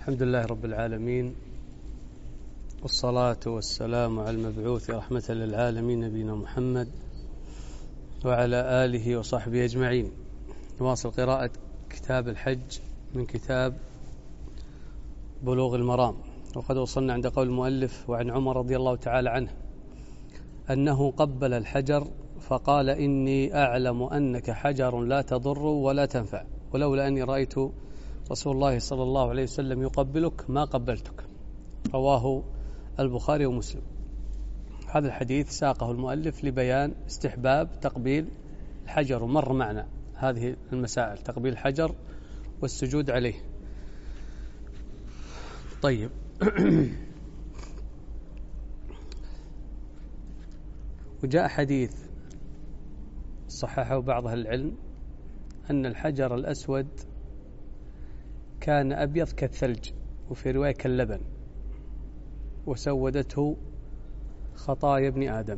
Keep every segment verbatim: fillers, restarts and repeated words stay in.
الحمد لله رب العالمين، والصلاة والسلام على المبعوث رحمة للعالمين نبينا محمد وعلى آله وصحبه أجمعين. نواصل قراءة كتاب الحج من كتاب بلوغ المرام، وقد وصلنا عند قول المؤلف: وعن عمر رضي الله تعالى عنه أنه قبل الحجر فقال: إني أعلم أنك حجر لا تضر ولا تنفع، ولولا أني رأيت رسول الله صلى الله عليه وسلم يقبلك ما قبلتك. رواه البخاري ومسلم. هذا الحديث ساقه المؤلف لبيان استحباب تقبيل الحجر، ومر معنا هذه المسائل: تقبيل الحجر والسجود عليه. طيب وجاء حديث صححه بعض أهل العلم أن الحجر الأسود كان أبيض كالثلج، وفي رواية كاللبن، وسودته خطايا ابن آدم.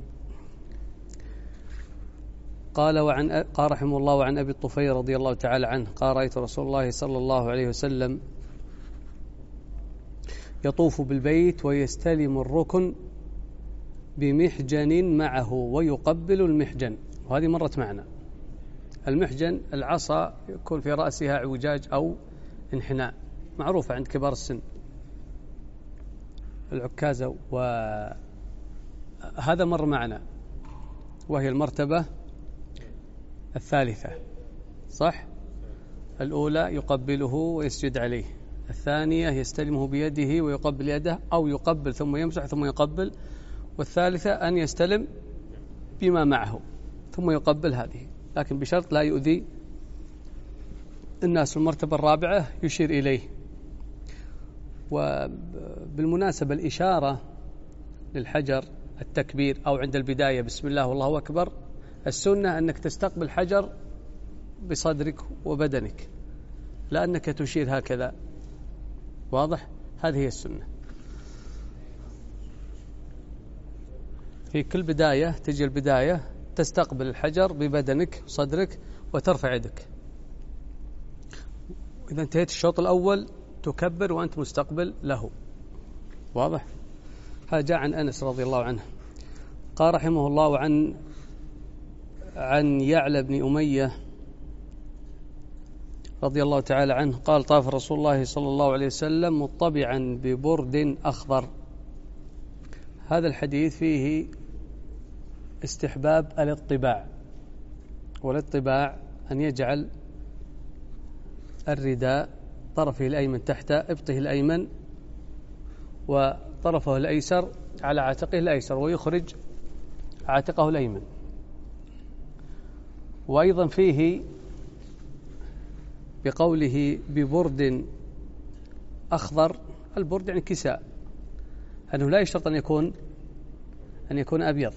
قال وعن قال رحمه الله: وعن أبي الطفيل رضي الله تعالى عنه قال: رأيت رسول الله صلى الله عليه وسلم يطوف بالبيت ويستلم الركن بمحجن معه ويقبل المحجن. وهذه مرت معنا. المحجن العصا يكون في رأسها اعوجاج أو انحناء، معروفة عند كبار السن، العكازة، وهذا مر معنا، وهي المرتبة الثالثة، صح؟ الأولى يقبله ويسجد عليه، الثانية يستلمه بيده ويقبل يده، أو يقبل ثم يمسح ثم يقبل، والثالثة أن يستلم بما معه ثم يقبل هذه، لكن بشرط لا يؤذي الناس. المرتبة الرابعة يشير إليه. وبالمناسبة الإشارة للحجر التكبير أو عند البداية بسم الله والله أكبر، السنة أنك تستقبل الحجر بصدرك وبدنك، لا أنك تشير هكذا. واضح؟ هذه هي السنة. في كل بداية تجي البداية تستقبل الحجر ببدنك وصدرك وترفع يدك. إذا انتهيت الشوط الأول تكبر وأنت مستقبل له. واضح؟ هذا جاء عن أنس رضي الله عنه قال رحمه الله: وعن عن يعلى بن أمية رضي الله تعالى عنه قال: طاف رسول الله صلى الله عليه وسلم مطبعا ببرد أخضر. هذا الحديث فيه استحباب الاطباع، والاطباع أن يجعل الرداء طرفه الأيمن تحت إبطه الأيمن وطرفه الأيسر على عاتقه الأيسر، ويخرج عاتقه الأيمن. وأيضا فيه بقوله ببرد أخضر، البرد يعني كساء، أنه لا يشترط أن يكون أن يكون أبيض.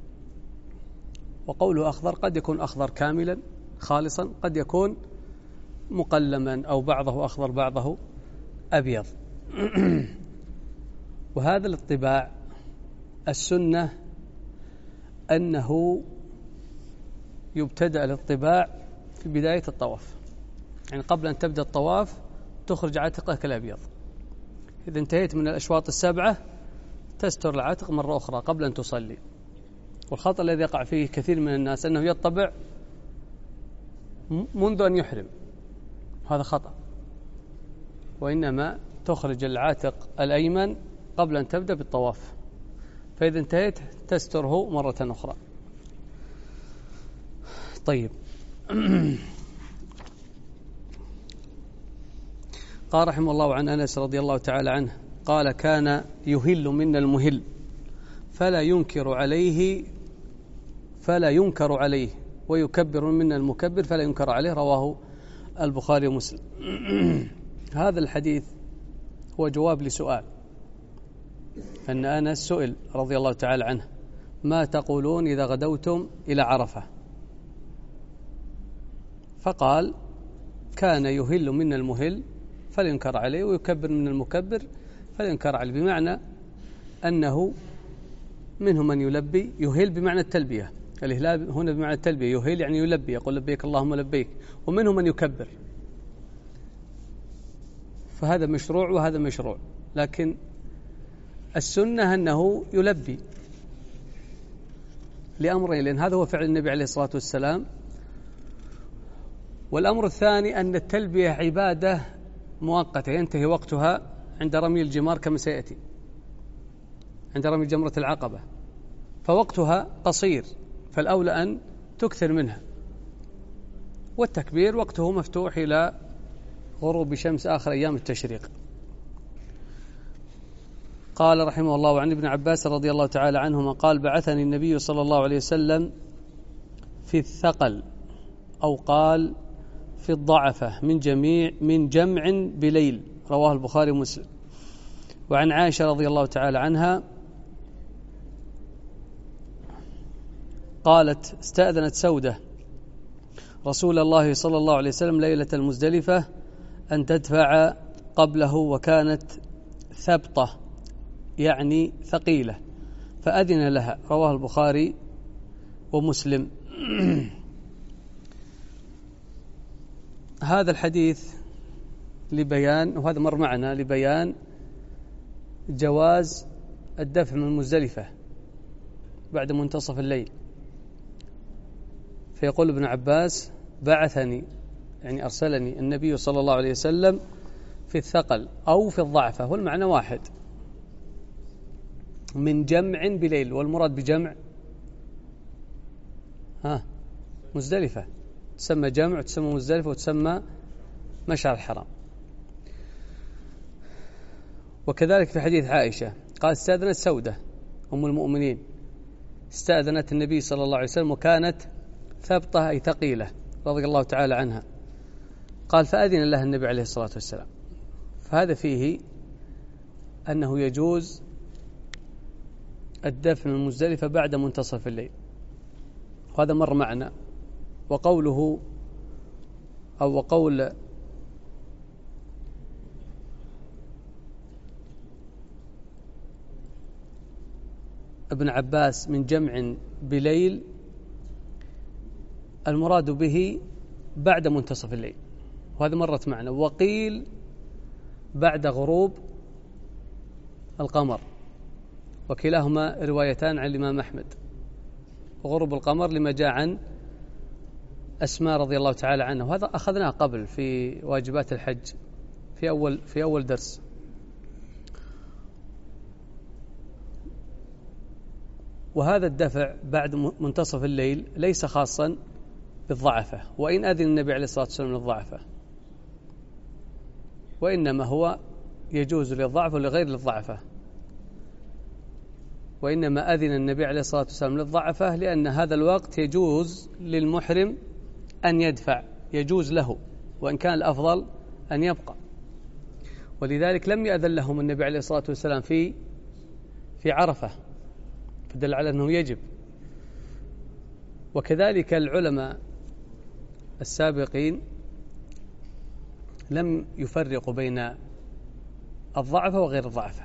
وقوله أخضر قد يكون أخضر كاملا خالصا، قد يكون مقلما أو بعضه أخضر بعضه أبيض. وهذا الاطباع السنة أنه يبتدأ الاطباع في بداية الطواف، يعني قبل أن تبدأ الطواف تخرج عاتقك الأبيض. إذا انتهيت من الأشواط السبعة تستر العاتق مرة أخرى قبل أن تصلي. والخطأ الذي يقع فيه كثير من الناس أنه يطبع منذ أن يحرم، هذا خطأ، وإنما تخرج العاتق الأيمن قبل أن تبدأ بالطواف، فإذا انتهيت تستره مرة أخرى. طيب قال رحمه الله: عن أنس رضي الله تعالى عنه قال: كان يهل منا المهل فلا ينكر عليه فلا ينكر عليه ويكبر منا المكبر فلا ينكر عليه. رواه البخاري ومسلم. هذا الحديث هو جواب لسؤال، أن أنس سئل رضي الله تعالى عنه: ما تقولون إذا غدوتم إلى عرفة؟ فقال: كان يهل منا المهل فلا ينكر عليه ويكبر من المكبر فلا ينكر عليه، بمعنى أنه منهم من يلبي، يهل بمعنى التلبية، الإهلال هنا بمعنى التلبية، يهل يعني يلبي، يقول لبيك اللهم لبيك، ومنهم من يكبر. فهذا مشروع وهذا مشروع، لكن السنة أنه يلبي لأمرين، لأن هذا هو فعل النبي عليه الصلاة والسلام. والأمر الثاني أن التلبية عبادة مؤقتة ينتهي وقتها عند رمي الجمار كما سيأتي، عند رمي جمرة العقبة، فوقتها قصير، فالأولى أن تكثر منها. والتكبير وقته مفتوح إلى غروب شمس آخر أيام التشريق. قال رحمه الله: وعن ابن عباس رضي الله تعالى عنهما قال: بعثني النبي صلى الله عليه وسلم في الثقل، أو قال في الضعفة، من جميع من جمع بليل، رواه البخاري ومسلم. وعن عائشة رضي الله تعالى عنها قالت: استأذنت سودة رسول الله صلى الله عليه وسلم ليلة المزدلفة أن تدفع قبله، وكانت ثبطة يعني ثقيلة، فأذن لها، رواه البخاري ومسلم. هذا الحديث لبيان، وهذا مر معنا، لبيان جواز الدفع من مزدلفة بعد منتصف الليل. فيقول ابن عباس: بعثني يعني أرسلني النبي صلى الله عليه وسلم في الثقل أو في الضعفة، والمعنى واحد، من جمع بليل. والمراد بجمع ها مزدلفة، تسمى جمع وتسمى مزدلفة وتسمى مشعر الحرام. وكذلك في حديث عائشة قال: استأذنت سودة أم المؤمنين، استأذنت النبي صلى الله عليه وسلم وكانت ثبطة أي ثقيلة، رضي الله تعالى عنها. قال: فأذن لها النبي عليه الصلاة والسلام. فهذا فيه أنه يجوز الدفن من مزدلفة بعد منتصف الليل، وهذا مر معنا. وقوله أو وقول ابن عباس من جمع بليل، المراد به بعد منتصف الليل، وهذا مرت معنا. وقيل بعد غروب القمر، وكلاهما روايتان عن الإمام أحمد. غروب القمر لما جاء عن أسماء رضي الله تعالى عنها، وهذا أخذناه قبل في واجبات الحج في أول في أول درس. وهذا الدفع بعد منتصف الليل ليس خاصا بالضعفة، وإن أذن النبي عليه الصلاة والسلام للضعفة، وإنما هو يجوز للضعف ولغير للضعفة. وإنما أذن النبي عليه الصلاة والسلام للضعفة لأن هذا الوقت يجوز للمحرم أن يدفع، يجوز له، وإن كان الأفضل أن يبقى. ولذلك لم يأذن لهم النبي عليه الصلاة والسلام في في عرفة، فدل على أنه يجب. وكذلك العلماء السابقين لم يفرقوا بين الضعفة وغير الضعفة.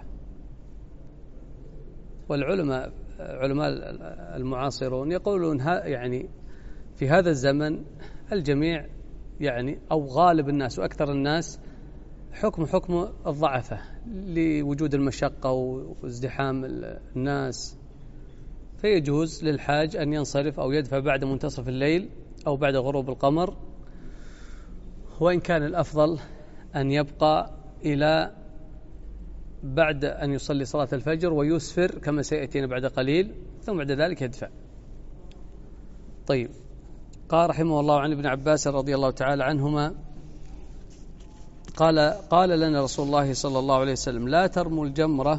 والعلماء علماء المعاصرون يقولون يعني في هذا الزمن الجميع يعني أو غالب الناس وأكثر الناس حكم حكم الضعفة لوجود المشقة وازدحام الناس، فيجوز للحاج أن ينصرف أو يدفع بعد منتصف الليل أو بعد غروب القمر، وإن كان الأفضل أن يبقى إلى بعد أن يصلي صلاة الفجر ويسفر كما سيأتينا بعد قليل، ثم بعد ذلك يدفع. طيب، قال رحمه الله: عن ابن عباس رضي الله تعالى عنهما قال: قال لنا رسول الله صلى الله عليه وسلم: لا ترموا الجمرة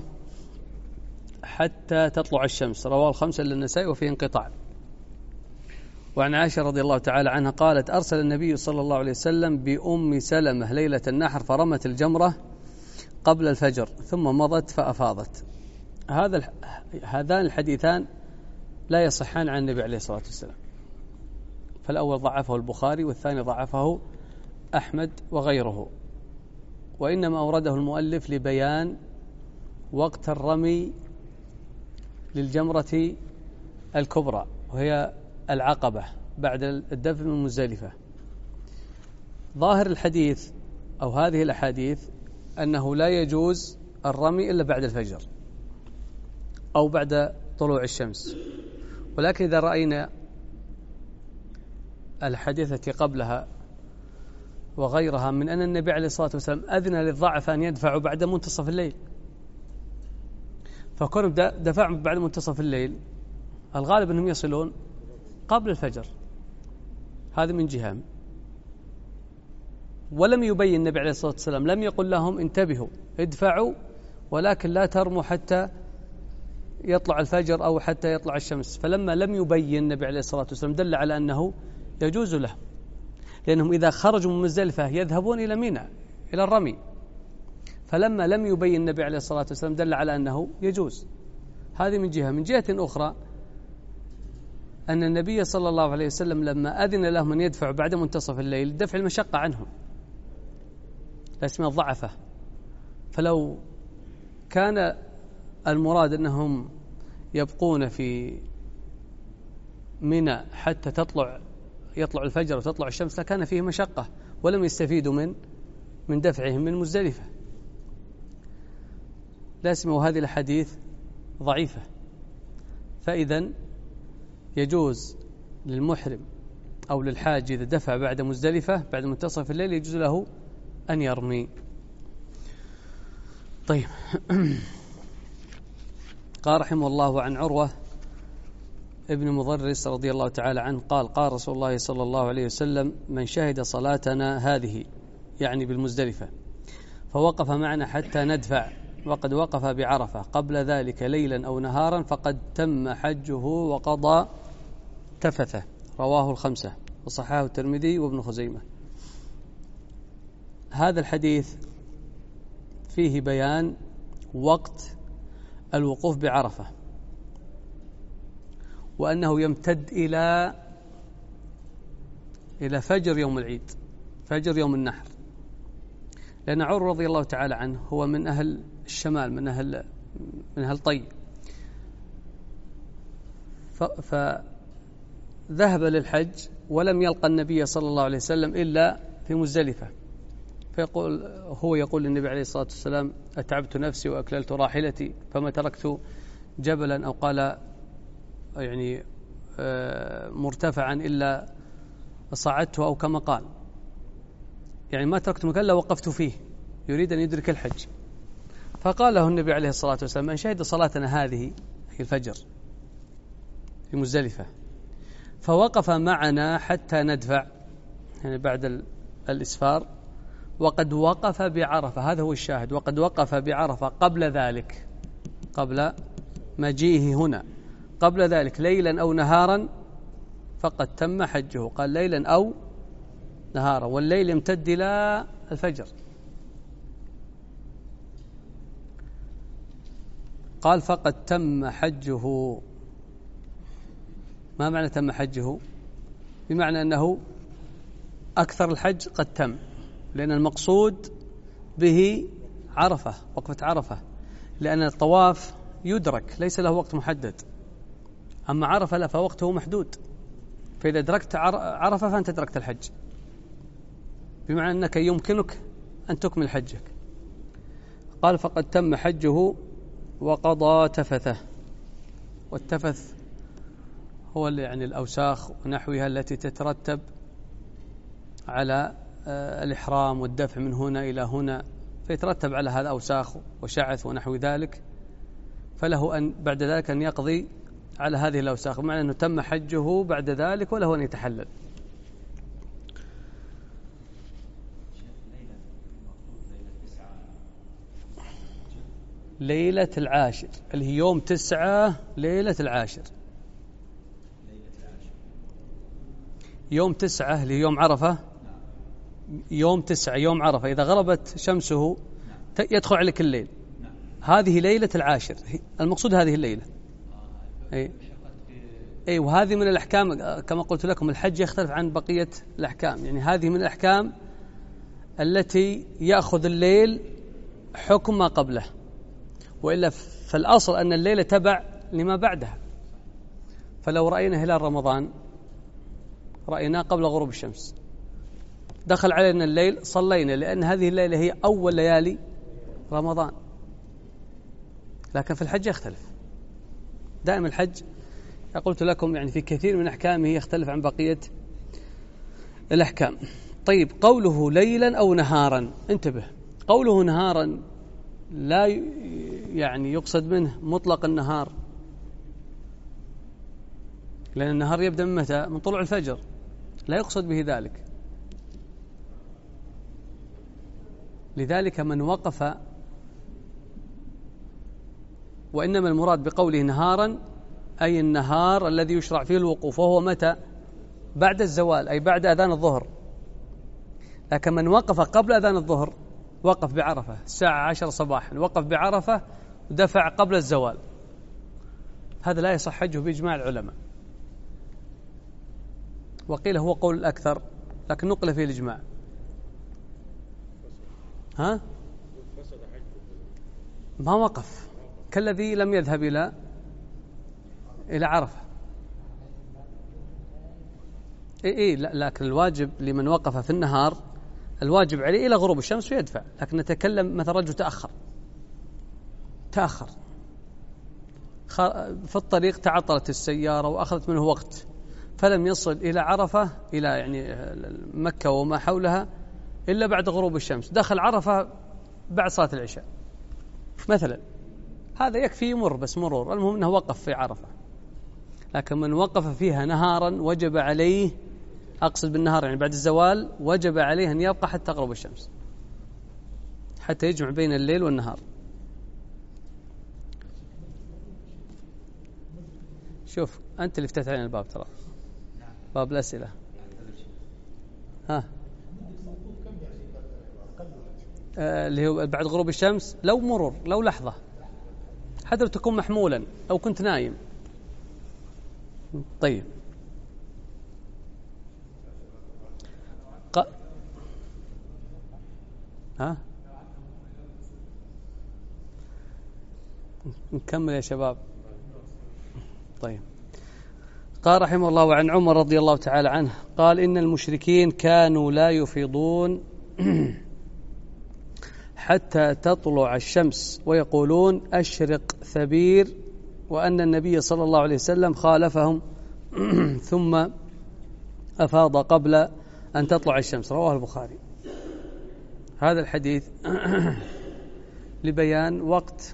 حتى تطلع الشمس، رواه الخمسة إلا النسائي وفيه انقطاع. وعن عائشة رضي الله تعالى عنها قالت: أرسل النبي صلى الله عليه وسلم بأم سلمة ليلة النحر فرمت الجمرة قبل الفجر ثم مضت فأفاضت. هذا هذان الحديثان لا يصحان عن النبي عليه الصلاة والسلام، فالأول ضعفه البخاري والثاني ضعفه أحمد وغيره، وإنما أورده المؤلف لبيان وقت الرمي للجمرة الكبرى وهي العقبة بعد الدفن من مزدلفة. ظاهر الحديث أو هذه الأحاديث أنه لا يجوز الرمي إلا بعد الفجر أو بعد طلوع الشمس. ولكن إذا رأينا الحديث التي قبلها وغيرها من أن النبي عليه الصلاة والسلام أذن للضعف أن يدفعوا بعد منتصف الليل، فكون دفع بعد منتصف الليل الغالب أنهم يصلون قبل الفجر، هذا من جهة. ولم يبين النبي عليه الصلاة والسلام، لم يقل لهم انتبهوا ادفعوا ولكن لا ترموا حتى يطلع الفجر أو حتى يطلع الشمس. فلما لم يبين النبي عليه الصلاة والسلام دل على أنه يجوز له، لأنهم إذا خرجوا من مزدلفة يذهبون إلى منى إلى الرمي، فلما لم يبين النبي عليه الصلاة والسلام دل على أنه يجوز. هذه من جهة. من جهة أخرى أن النبي صلى الله عليه وسلم لما أذن لهم أن يدفعوا بعد منتصف الليل دفع المشقة عنهم، لا اسمها الضعفة. فلو كان المراد أنهم يبقون في منى حتى تطلع يطلع الفجر وتطلع الشمس لكان فيه مشقة، ولم يستفيدوا من من دفعهم من مزدلفة. لا اسمه هذه الحديث ضعيفة. فإذا يجوز للمحرم أو للحاج إذا دفع بعد مزدلفة بعد منتصف الليل يجوز له أن يرمي. طيب. قال رحمه الله عن عروة ابن مضرس رضي الله تعالى عنه قال قال رسول الله صلى الله عليه وسلم من شهد صلاتنا هذه يعني بالمزدلفة فوقف معنا حتى ندفع وقد وقف بعرفة قبل ذلك ليلا أو نهارا فقد تم حجه وقضى تفثه. رواه الخمسة وصححه الترمذي وابن خزيمة. هذا الحديث فيه بيان وقت الوقوف بعرفة، وأنه يمتد إلى إلى فجر يوم العيد، فجر يوم النحر. لأن عمر رضي الله تعالى عنه هو من أهل الشمال، من أهل من أهل طي، فذهب للحج ولم يلقى النبي صلى الله عليه وسلم إلا في مزدلفة، فيقول هو يقول للنبي عليه الصلاة والسلام أتعبت نفسي وأكللت راحلتي فما تركت جبلا أو قال يعني مرتفعا إلا صعدته أو كما قال، يعني ما تركت مكان إلا وقفت فيه، يريد أن يدرك الحج. فقال له النبي عليه الصلاة والسلام من شهد صلاتنا هذه هي الفجر في مزدلفة فوقف معنا حتى ندفع يعني بعد الإسفار وقد وقف بعرفة، هذا هو الشاهد، وقد وقف بعرفة قبل ذلك، قبل مجيئه هنا، قبل ذلك ليلا أو نهارا فقد تم حجه. قال ليلا أو نهارا، والليل يمتد إلى الفجر. قال فقد تم حجه. ما معنى تم حجه؟ بمعنى أنه أكثر الحج قد تم، لأن المقصود به عرفة، وقفة عرفة، لأن الطواف يدرك ليس له وقت محدد، أما عرفة لا فوقته محدود، فإذا أدركت عرفة فأنت أدركت الحج، بمعنى أنك يمكنك أن تكمل حجك. قال فقد تم حجه وقضى تفثه. والتفث هو يعني الأوساخ ونحوها التي تترتب على الإحرام والدفع من هنا إلى هنا، فيترتب على هذا أوساخ وشعث ونحو ذلك، فله أن بعد ذلك أن يقضي على هذه الأوساخ، بمعنى أنه تم حجه بعد ذلك وله أن يتحلل. ليلة العاشر اللي هي يوم تسعة، ليلة العاشر يوم تسعة اللي هي يوم عرفة، يوم تسعة يوم عرفة إذا غربت شمسه يدخل عليك الليل، هذه ليلة العاشر، المقصود هذه الليلة. أي أي وهذه من الأحكام كما قلت لكم، الحج يختلف عن بقية الأحكام، يعني هذه من الأحكام التي يأخذ الليل حكم ما قبله، وإلا فالأصل أن الليلة تبع لما بعدها. فلو رأينا هلال رمضان رأيناه قبل غروب الشمس، دخل علينا الليل صلينا، لأن هذه الليلة هي أول ليالي رمضان، لكن في الحج يختلف. دائما الحج قلت لكم يعني في كثير من أحكامه يختلف عن بقية الأحكام. طيب، قوله ليلا أو نهارا، انتبه، قوله نهارا لا يعني يقصد منه مطلق النهار، لأن النهار يبدأ من متى؟ من طلوع الفجر، لا يقصد به ذلك. لذلك من وقف، وإنما المراد بقوله نهارا أي النهار الذي يشرع فيه الوقوف، وهو متى؟ بعد الزوال، أي بعد أذان الظهر. لكن من وقف قبل أذان الظهر وقف بعرفة الساعة عشر صباحا، وقف بعرفة ودفع قبل الزوال، هذا لا يصح حجه بإجماع العلماء. وقيل هو قول الأكثر، لكن نقل فيه الإجماع. ها؟ ما وقف كالذي لم يذهب إلى إلى عرفة. إيه إيه لكن الواجب لمن وقف في النهار الواجب عليه إلى غروب الشمس ويدفع. لكن نتكلم مثلا رجل تأخر تأخر في الطريق، تعطلت السيارة وأخذت منه وقت، فلم يصل إلى عرفة إلى يعني مكة وما حولها إلا بعد غروب الشمس، دخل عرفة بعد صلاة العشاء مثلا، هذا يكفي يمر بس مرور، المهم أنه وقف في عرفة. لكن من وقف فيها نهارا وجب عليه، أقصد بالنهار يعني بعد الزوال، وجب عليه أن يبقى حتى تغرب الشمس، حتى يجمع بين الليل والنهار. شوف أنت اللي فتحت علينا الباب، ترى باب الأسئلة. ها آه اللي هو بعد غروب الشمس، لو مرور، لو لحظة، حتى لو تكون محمولا أو كنت نايم. طيب، ق... ها نكمل يا شباب. طيب، قال رحمه الله: وعن عمر رضي الله تعالى عنه قال: إن المشركين كانوا لا يفيضون حتى تطلع الشمس ويقولون أشرق ثبير، وأن النبي صلى الله عليه وسلم خالفهم ثم أفاض قبل أن تطلع الشمس. رواه البخاري. هذا الحديث لبيان وقت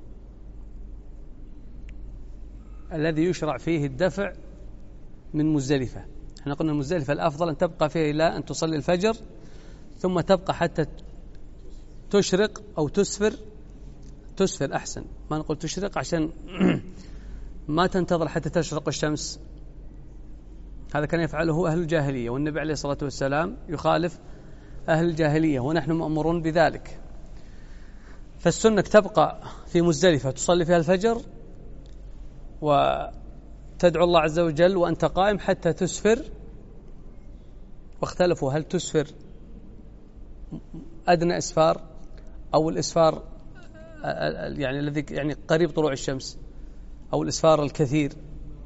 الذي يشرع فيه الدفع من مزدلفة. احنا قلنا مزدلفة الأفضل أن تبقى فيه إلى أن تصلي الفجر، ثم تبقى حتى تشرق أو تسفر. تسفر أحسن، ما نقول تشرق عشان ما تنتظر حتى تشرق الشمس، هذا كان يفعله أهل الجاهلية، والنبي عليه الصلاة والسلام يخالف أهل الجاهلية ونحن مأمورون بذلك. فالسنة تبقى في مزدلفة تصلي فيها الفجر وتدعو الله عز وجل وأنت قائم حتى تسفر. واختلفوا هل تسفر أدنى إسفار أو الإسفار يعني الذي يعني قريب طلوع الشمس أو الإسفار الكثير.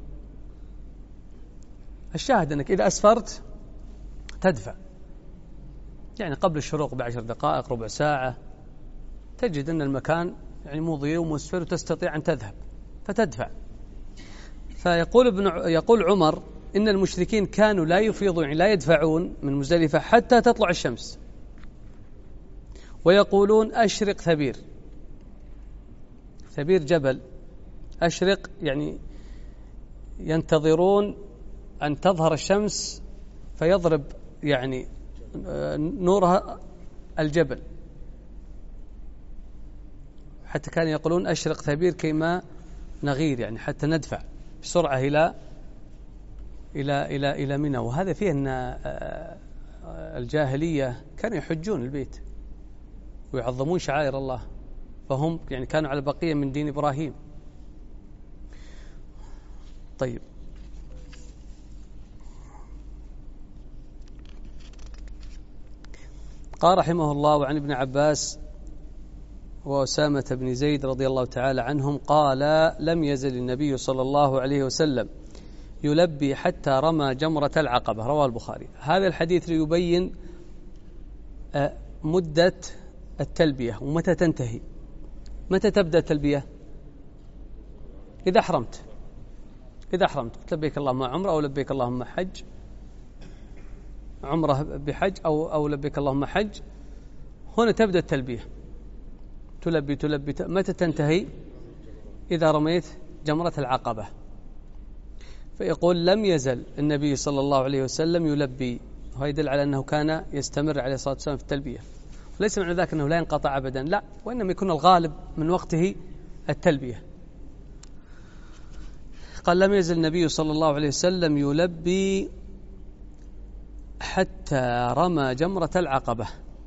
الشاهد أنك إذا أسفرت تدفع، يعني قبل الشروق بعشر دقائق ربع ساعة تجد أن المكان يعني مضيء ومسفر وتستطيع أن تذهب فتدفع. فيقول ابن يقول عمر: إن المشركين كانوا لا يفيضون يعني لا يدفعون من مزدلفة حتى تطلع الشمس، ويقولون أشرق ثبير. ثبير جبل، أشرق يعني ينتظرون أن تظهر الشمس فيضرب يعني نورها الجبل، حتى كانوا يقولون أشرق ثبير كيما نغير، يعني حتى ندفع بسرعة إلى إلى إلى إلى منى. وهذا فيه أن الجاهلية كانوا يحجون البيت ويعظمون شعائر الله، فهم يعني كانوا على بقية من دين إبراهيم. طيب، قال رحمه الله: وعن ابن عباس وأسامة بن زيد رضي الله تعالى عنهم قال: لم يزل النبي صلى الله عليه وسلم يلبي حتى رمى جمرة العقبة. رواه البخاري. هذا الحديث ليبين مدة التلبية ومتى تنتهي؟ متى تبدأ التلبية؟ إذا أحرمت إذا أحرمت لبيك اللهم عمرة أو لبيك اللهم حج، عمرة بحج أو أو لبيك اللهم حج، هنا تبدأ التلبية، تلبي تلبي. متى تنتهي؟ إذا رميت جمرة العقبة. فيقول لم يزل النبي صلى الله عليه وسلم يلبي، وهذا يدل على أنه كان يستمر عليه الصلاة والسلام في التلبية، ليس معنى ذلك أنه لا ينقطع أبدا، لا، وإنما يكون الغالب من وقته التلبية. قال لم يزل النبي صلى الله عليه وسلم يلبي حتى رمى جمرة العقبة.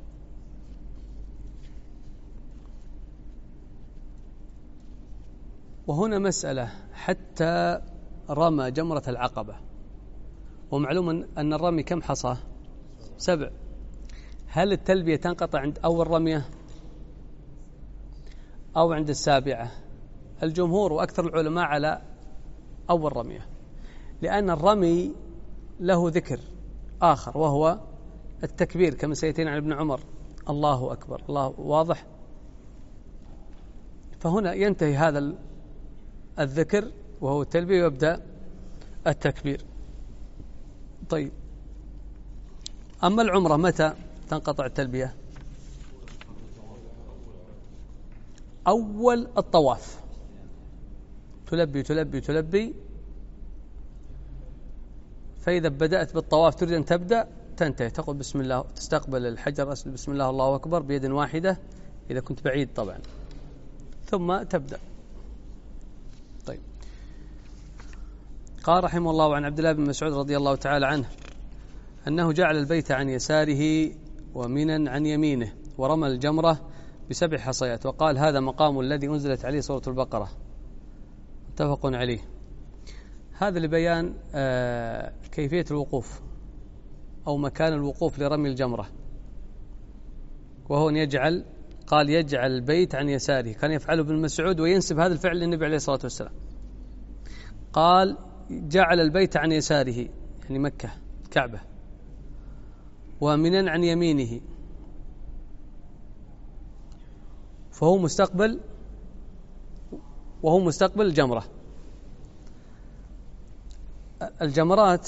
وهنا مسألة، حتى رمى جمرة العقبة، ومعلوم أن الرمي كم حصى؟ سبع. هل التلبية تنقطع عند أول رمية أو عند السابعة؟ الجمهور وأكثر العلماء على أول رمية، لأن الرمي له ذكر آخر وهو التكبير، كما سيأتينا عن ابن عمر، الله أكبر، الله، واضح؟ فهنا ينتهي هذا الذكر وهو التلبية ويبدأ التكبير. طيب، أما العمرة متى تنقطع التلبية؟ أول الطواف تلبي تلبي تلبي، فإذا بدأت بالطواف تريد أن تبدأ تنتهي، تقول بسم الله، تستقبل الحجر الأسود بسم الله الله أكبر بيد واحدة إذا كنت بعيد طبعا، ثم تبدأ. طيب، قال رحمه الله عن عبد الله بن مسعود رضي الله تعالى عنه أنه جعل البيت عن يساره ومنا عن يمينه، ورمى الجمرة بسبع حصيات، وقال هذا مقام الذي أنزلت عليه سورة البقرة، متفق عليه. هذا لبيان آه كيفية الوقوف أو مكان الوقوف لرمي الجمرة، وهو أن يجعل، قال يجعل البيت عن يساره، كان يفعله ابن مسعود وينسب هذا الفعل للنبي عليه الصلاة والسلام. قال جعل البيت عن يساره يعني مكة كعبة، ومنا عن يمينه، فهو مستقبل وهو مستقبل الجمرة. الجمرات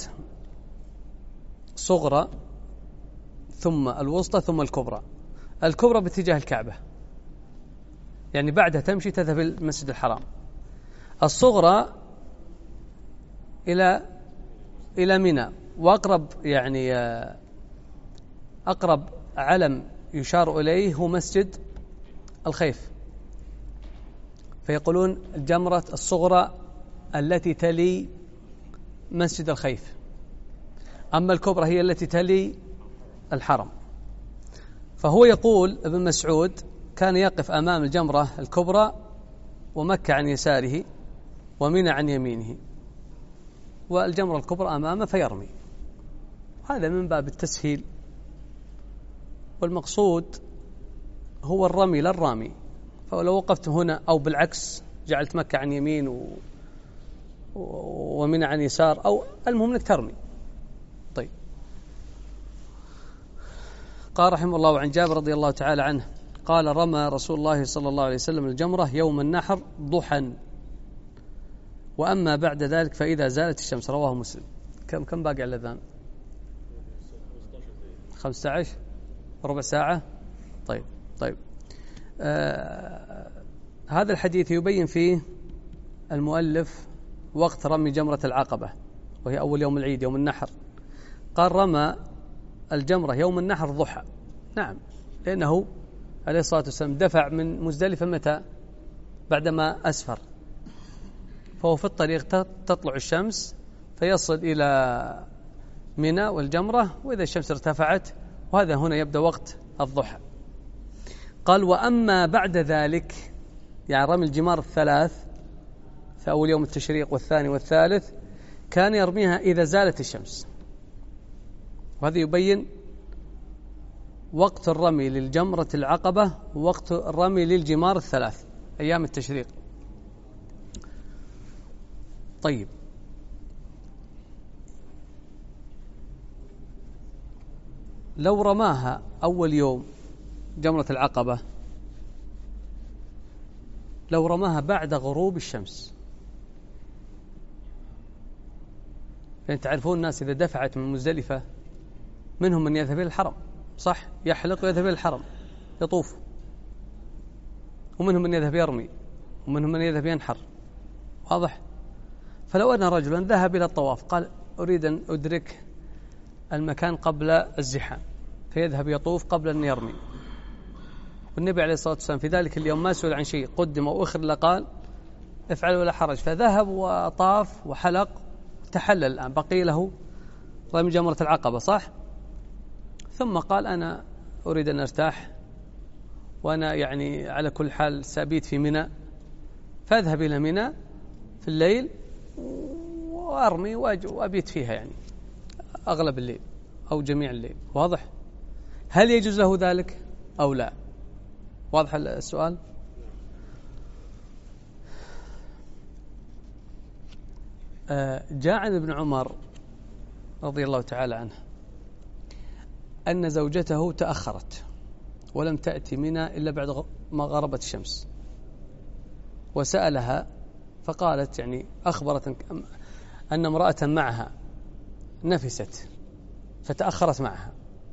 صغرى ثم الوسطى ثم الكبرى. الكبرى باتجاه الكعبة، يعني بعدها تمشي تذهب المسجد الحرام. الصغرى إلى إلى منى، وأقرب يعني أقرب علم يشار إليه هو مسجد الخيف، فيقولون الجمرة الصغرى التي تلي مسجد الخيف، أما الكبرى هي التي تلي الحرم. فهو يقول ابن مسعود كان يقف أمام الجمرة الكبرى ومكة عن يساره ومنى عن يمينه، والجمرة الكبرى أمامه فيرمي، هذا من باب التسهيل، والمقصود هو الرمي لا الرامي. فلو وقفت هنا أو بالعكس جعلت مكة عن يمين و... ومنى عن يسار، أو المهم أنك ترمي. طيب، قال رحمه الله عن جابر رضي الله تعالى عنه قال رمى رسول الله صلى الله عليه وسلم الجمرة يوم النحر ضحى، وأما بعد ذلك فإذا زالت الشمس. رواه مسلم. كم كم باقي على الأذان؟ خمسة عشر ربع ساعة. طيب طيب آه هذا الحديث يبين فيه المؤلف وقت رمي جمرة العقبة، وهي أول يوم العيد يوم النحر. قال رمى الجمرة يوم النحر ضحى، نعم، لأنه عليه الصلاة والسلام دفع من مزدلفة متى؟ بعدما أسفر، فهو في الطريق تطلع الشمس فيصل إلى منى والجمرة، وإذا الشمس ارتفعت، وهذا هنا يبدأ وقت الضحى. قال وأما بعد ذلك، يعني رمي الجمار الثلاث في أول يوم التشريق والثاني والثالث، كان يرميها إذا زالت الشمس، وهذا يبين وقت الرمي للجمرة العقبة ووقت الرمي للجمار الثلاث أيام التشريق. طيب، لو رماها أول يوم جمرة العقبة لو رماها بعد غروب الشمس، لأن تعرفون الناس إذا دفعت من مزدلفة منهم من يذهب إلى الحرم، صح، يحلق ويذهب إلى الحرم يطوف، ومنهم من يذهب يرمي، ومنهم من يذهب ينحر، واضح؟ فلو أن رجلا ذهب إلى الطواف قال أريد أن أدرك المكان قبل الزحام، فيذهب يطوف قبل أن يرمي، والنبي عليه الصلاة والسلام في ذلك اليوم ما سئل عن شيء قدم أو أخر إلا قال افعل ولا حرج، فذهب وطاف وحلق تحلل، الآن بقي له رمي جمرة العقبة، صح؟ ثم قال أنا أريد أن أرتاح وأنا يعني على كل حال سأبيت في منى، فأذهب إلى منى في الليل وأرمي وأبيت فيها يعني أغلب الليل أو جميع الليل، واضح؟ هل يجوز له ذلك أو لا؟ واضح السؤال؟ جاء عن ابن عمر رضي الله تعالى عنه أن زوجته تأخرت ولم تأتي منى إلا بعد ما غربت الشمس، وسألها فقالت يعني أخبرت أن امرأة معها نفست فتأخرت معها،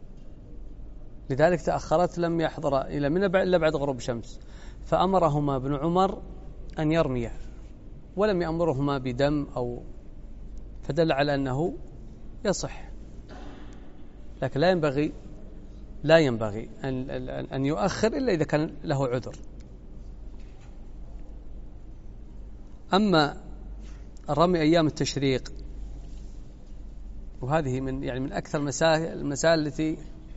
لذلك تأخرت لم يحضر إلى منى إلا بعد غروب الشمس، فأمرهما ابن عمر أن يرميا ولم يأمرهما بدم أو، فدل على أنه يصح، لكن لا ينبغي لا ينبغي أن أن يؤخر إلا إذا كان له عذر. أما الرمي أيام التشريق، وهذه من يعني من أكثر المسائل المسائل التي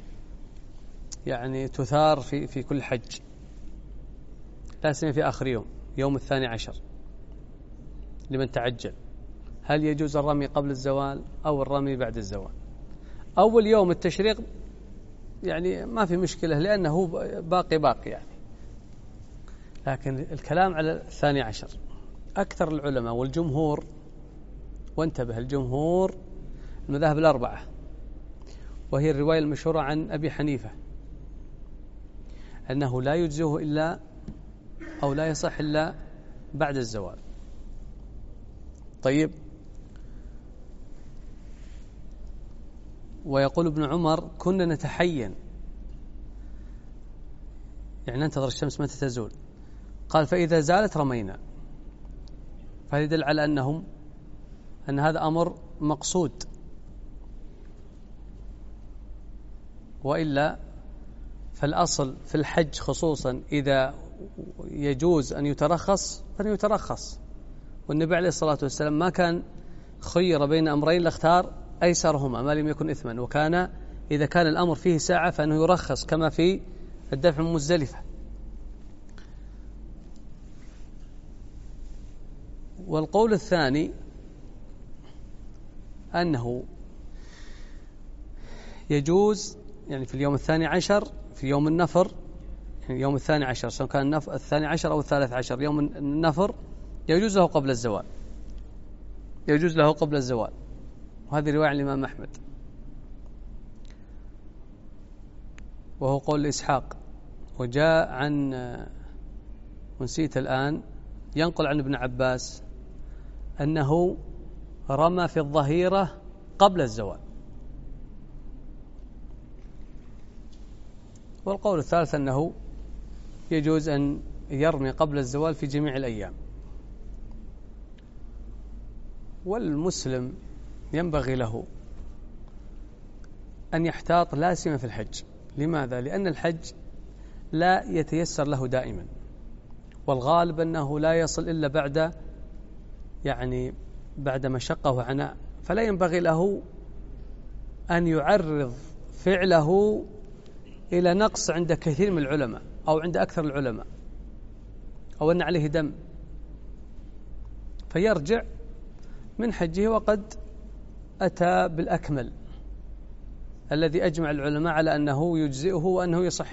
يعني تثار في في كل حج، لا سيما في آخر يوم يوم الثاني عشر لمن تعجل، هل يجوز الرمي قبل الزوال أو الرمي بعد الزوال؟ أول يوم التشريق يعني ما في مشكلة لأنه باقي باقي يعني، لكن الكلام على الثاني عشر أكثر العلماء والجمهور، وانتبه الجمهور المذاهب الأربعة، وهي الرواية المشهورة عن أبي حنيفة أنه لا يجزه إلا أو لا يصح إلا بعد الزوال. طيب، ويقول ابن عمر كنا نتحين يعني ننتظر الشمس متى تزول، قال فإذا زالت رمينا، فهذا يدل على أنهم أن هذا أمر مقصود، وإلا فالأصل في الحج خصوصا إذا يجوز أن يترخص فليترخص، والنبي عليه الصلاة والسلام ما كان خير بين أمرين لاختار أيسرهما ما لم يكن إثما، وكان إذا كان الأمر فيه ساعة فإنه يرخص كما في الدفع من مزدلفة. والقول الثاني أنه يجوز يعني في اليوم الثاني عشر في يوم النفر، يعني يوم الثاني عشر سواء كان الثاني عشر أو الثالث عشر يوم النفر يجوز له قبل الزوال، يجوز له قبل الزوال، وهذه رواية عن الإمام أحمد، وهو قول إسحاق. وجاء عن ونسيت الآن ينقل عن ابن عباس أنه رمى في الظهيرة قبل الزوال. والقول الثالث أنه يجوز أن يرمي قبل الزوال في جميع الأيام. والمسلم ينبغي له أن يحتاط لا سيما في الحج. لماذا؟ لأن الحج لا يتيسر له دائما، والغالب أنه لا يصل إلا بعد يعني بعد مشقة وعناء، فلا ينبغي له أن يعرض فعله إلى نقص عند كثير من العلماء أو عند أكثر العلماء، أو أن عليه دم، فيرجع من حجه وقد أتى بالأكمل الذي أجمع العلماء على أنه يجزئه وأنه يصح.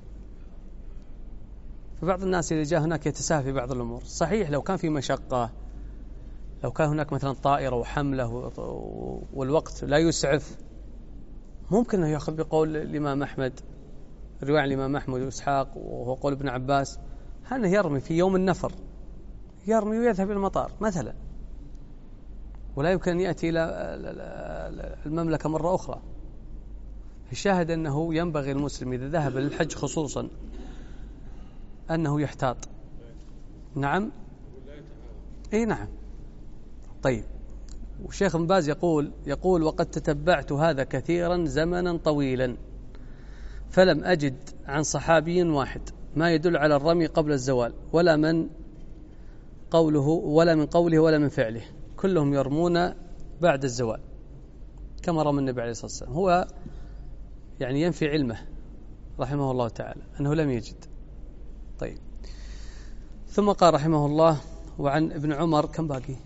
فبعض الناس إذا جاء هناك يتساهل في بعض الأمور. صحيح لو كان في مشقة، لو كان هناك مثلا طائرة وحملة والوقت لا يسعف، ممكن أن يأخذ بقول الإمام أحمد رواية عن الإمام أحمد وإسحاق وهو قول ابن عباس أنه يرمي في يوم النفر، يرمي ويذهب إلى المطار مثلا، ولا يمكن أن يأتي إلى المملكة مرة أخرى. الشاهد أنه ينبغي المسلم إذا ذهب للحج خصوصا أنه يحتاط. نعم أي نعم. طيب، والشيخ ابن باز يقول يقول وقد تتبعت هذا كثيرا زمنا طويلا فلم أجد عن صحابي واحد ما يدل على الرمي قبل الزوال، ولا من قوله ولا من قوله ولا من فعله، كلهم يرمون بعد الزوال كما رمى النبي عليه الصلاة والسلام. هو يعني ينفي علمه رحمه الله تعالى أنه لم يجد. طيب، ثم قال رحمه الله وعن ابن عمر، كم باقي؟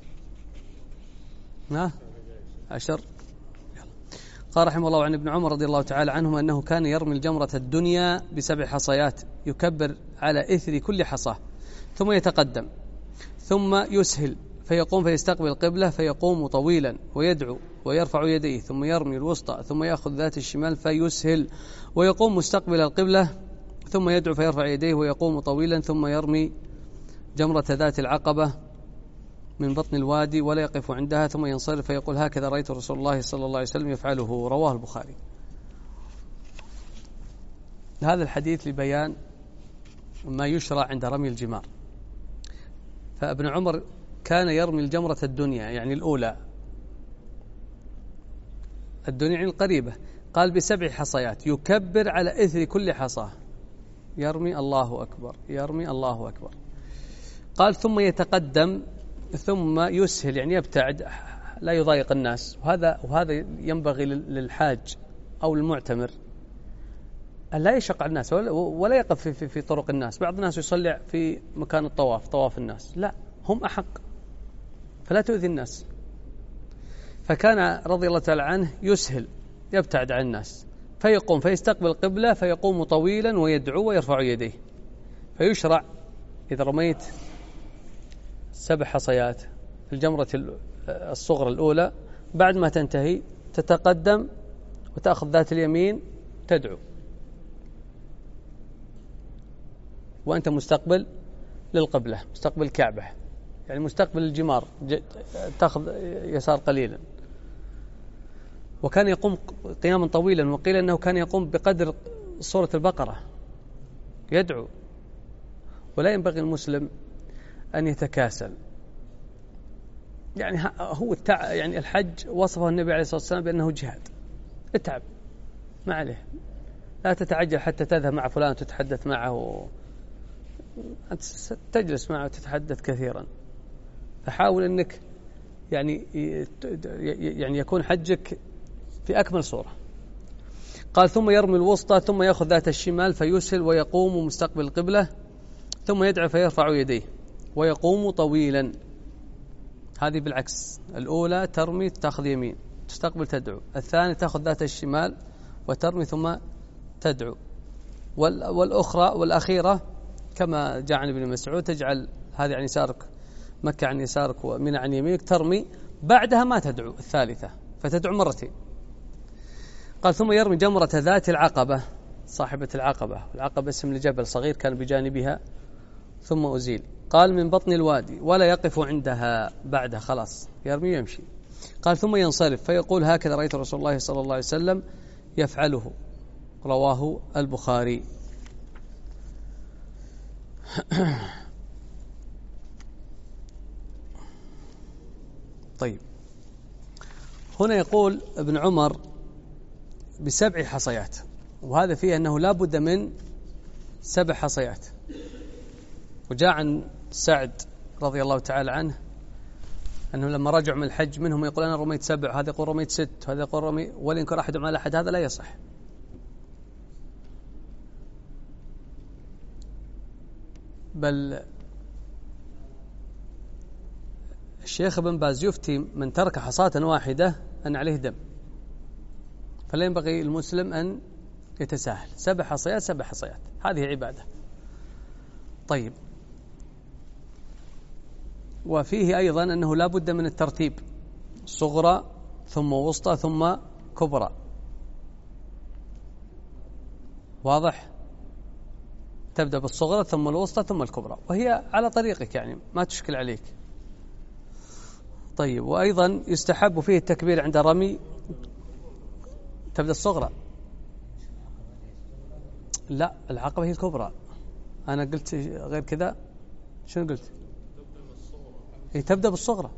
ها عشر. قال رحمه الله عن ابن عمر رضي الله تعالى عنهما أنه كان يرمي الجمرة الدنيا بسبع حصيات يكبر على إثر كل حصاه ثم يتقدم ثم يسهل فيقوم فيستقبل القبلة فيقوم طويلا ويدعو ويرفع يديه ثم يرمي الوسطى ثم يأخذ ذات الشمال فيسهل ويقوم مستقبل القبلة ثم يدعو فيرفع يديه ويقوم طويلا ثم يرمي جمرة ذات العقبة من بطن الوادي ولا يقف عندها ثم ينصرف فيقول هكذا رأيت رسول الله صلى الله عليه وسلم يفعله، رواه البخاري. هذا الحديث لبيان ما يشرع عند رمي الجمار. فابن عمر كان يرمي الجمرة الدنيا يعني الأولى، الدنيا يعني القريبة، قال بسبع حصيات يكبر على إثر كل حصاه، يرمي الله أكبر يرمي الله أكبر. قال ثم يتقدم ثم يسهل يعني يبتعد لا يضايق الناس، وهذا وهذا ينبغي للحاج أو المعتمر أن لا يشق على الناس ولا يقف في, في, في طرق الناس. بعض الناس يصلي في مكان الطواف طواف الناس، لا، هم أحق فلا تؤذي الناس. فكان رضي الله تعالى عنه يسهل يبتعد عن الناس فيقوم فيستقبل القبلة فيقوم طويلا ويدعو ويرفع يديه. فيشرع إذا رميت سبع حصيات الجمرة الصغرى الأولى بعد ما تنتهي تتقدم وتأخذ ذات اليمين تدعو وأنت مستقبل للقبلة مستقبل الكعبة، يعني مستقبل الجمار، تأخذ يسار قليلا. وكان يقوم قياما طويلا، وقيل أنه كان يقوم بقدر سورة البقرة يدعو. ولا ينبغي المسلم أن يتكاسل، يعني هو التع... يعني الحج وصفه النبي عليه الصلاة والسلام بأنه جهاد، اتعب ما عليه، لا تتعجل حتى تذهب مع فلان وتتحدث معه، أنت تجلس معه وتتحدث كثيرا. فحاول أنك يعني يعني يكون حجك في أكمل صورة. قال ثم يرمي الوسطى ثم يأخذ ذات الشمال فيسهل ويقوم مستقبل القبلة ثم يدعو فيرفع يديه ويقوم طويلا. هذه بالعكس، الأولى ترمي تأخذ يمين تستقبل تدعو، الثانية تأخذ ذات الشمال وترمي ثم تدعو، والأخرى والأخيرة كما جاء عن ابن مسعود تجعل هذه عن يسارك مكة عن يسارك ومنى عن يمينك، ترمي بعدها ما تدعو الثالثة فتدعو مرتين. قال ثم يرمي جمرة ذات العقبة، صاحبة العقبة، العقبة اسم لجبل صغير كان بجانبها ثم أزيل. قال من بطن الوادي ولا يقف عندها بعدها، خلاص يرمي ويمشي. قال ثم ينصرف فيقول هكذا رأيت رسول الله صلى الله عليه وسلم يفعله، رواه البخاري. طيب، هنا يقول ابن عمر بسبع حصيات، وهذا فيه أنه لا بد من سبع حصيات. وجاء عن سعد رضي الله تعالى عنه أنه لما رجع من الحج منهم يقول أنا رميت سبع، هذا يقول رميت ست، هذا يقول رمي، ولا ينكر أحد على أحد، هذا لا يصح. بل الشيخ ابن باز يفتي من ترك حصاة واحدة أن عليه دم، فلا ينبغي المسلم أن يتساهل. سبع حصيات سبع حصيات، هذه عبادة. طيب، وفيه أيضا أنه لا بد من الترتيب، صغرى ثم وسطى ثم كبرى، واضح؟ تبدأ بالصغرى ثم الوسطى ثم الكبرى، وهي على طريقك يعني ما تشكل عليك. طيب، وأيضا يستحب فيه التكبير عند الرمي. تبدأ الصغرى، لا العقبة هي الكبرى. أنا قلت غير كذا؟ شنو قلت؟ هي تبدأ بالصغرى.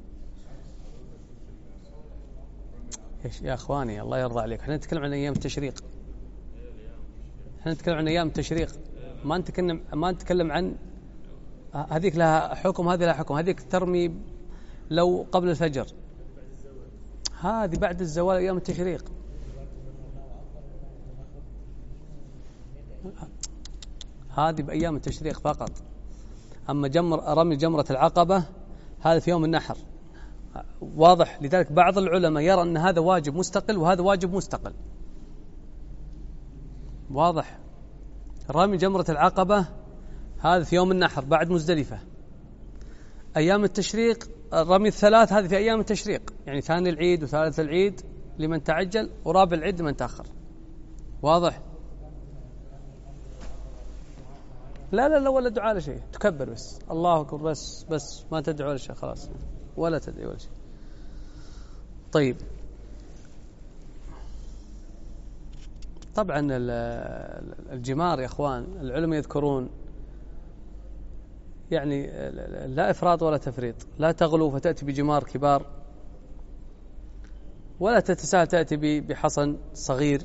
يا أخواني الله يرضى عليك، احنا نتكلم عن أيام التشريق، احنا نتكلم عن أيام التشريق، ما نتكلم ما نتكلم عن هذيك لها حكم هذه لها حكم. هذيك ترمي لو قبل الفجر، هذه بعد الزوال أيام التشريق. هذه بأيام التشريق فقط. أما جمر رمي جمرة العقبة هذا في يوم النحر، واضح. لذلك بعض العلماء يرى أن هذا واجب مستقل وهذا واجب مستقل، واضح. رمي جمرة العقبة هذا في يوم النحر بعد مزدلفة. أيام التشريق الرمي الثلاث هذه في أيام التشريق، يعني ثاني العيد وثالث العيد لمن تعجل ورابع العيد لمن تأخر، واضح. لا لا لا ولا دعاء ولا شيء، تكبر بس الله أكبر بس بس ما تدعو ولا شيء، خلاص ولا تدعو ولا شيء. طيب، طبعا الجمار يا أخوان العلماء يذكرون يعني لا إفراط ولا تفريط، لا تغلو فتأتي بجمار كبار، ولا تتساهل تأتي بحصن صغير.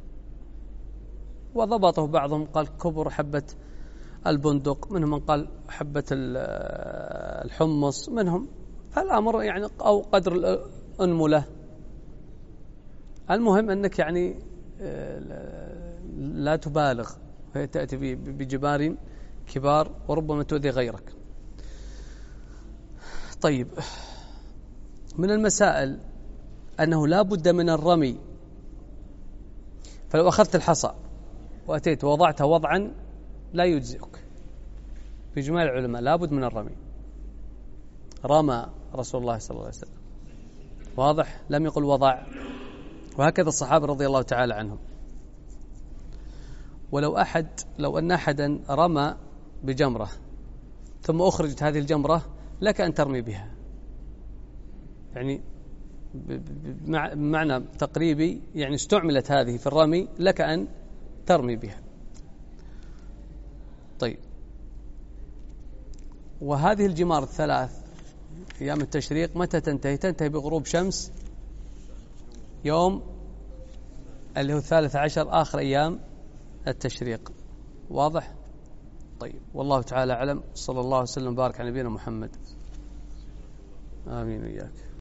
وضبطه بعضهم قال كبر حبة البندق، منهم من قال حبة الحمص، منهم فالأمر يعني أو قدر الأنملة. المهم أنك يعني لا تبالغ، تأتي بجبار كبار وربما تؤذي غيرك. طيب، من المسائل أنه لا بد من الرمي. فلو أخذت الحصى وأتيت ووضعتها وضعا لا يجزئك، بإجماع العلماء لا بد من الرمي. رمى رسول الله صلى الله عليه وسلم، واضح، لم يقل وضع. وهكذا الصحابة رضي الله تعالى عنهم. ولو أحد لو أن أحدا رمى بجمرة ثم أخرجت هذه الجمرة لك أن ترمي بها، يعني بمعنى تقريبي، يعني استعملت هذه في الرمي لك أن ترمي بها. طيب، وهذه الجمار الثلاث أيام التشريق متى تنتهي؟ تنتهي بغروب شمس يوم اللي هو الثالث عشر آخر أيام التشريق، واضح. طيب، والله تعالى أعلم، صلى الله وسلم وبارك على نبينا محمد. آمين وإياك.